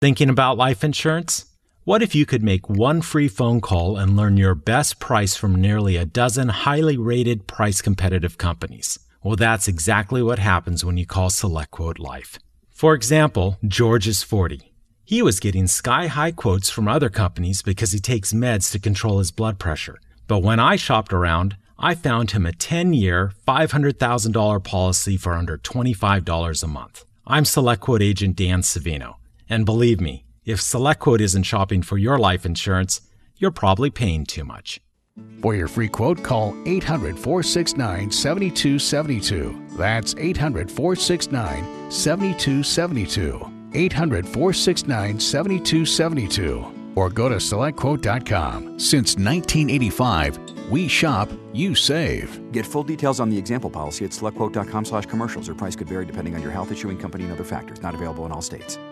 Thinking about life insurance? What if you could make one free phone call and learn your best price from nearly a dozen highly rated, price-competitive companies? Well, that's exactly what happens when you call SelectQuote Life. For example, George is 40. He was getting sky-high quotes from other companies because he takes meds to control his blood pressure. But when I shopped around, I found him a 10-year, $500,000 policy for under $25 a month. I'm SelectQuote agent Dan Savino. And believe me, if SelectQuote isn't shopping for your life insurance, you're probably paying too much. For your free quote, call 800-469-7272. That's 800-469-7272. 800-469-7272. Or go to SelectQuote.com. Since 1985, we shop, you save. Get full details on the example policy at SelectQuote.com/commercials. Or price could vary depending on your health, issuing company, and other factors. Not available in all states.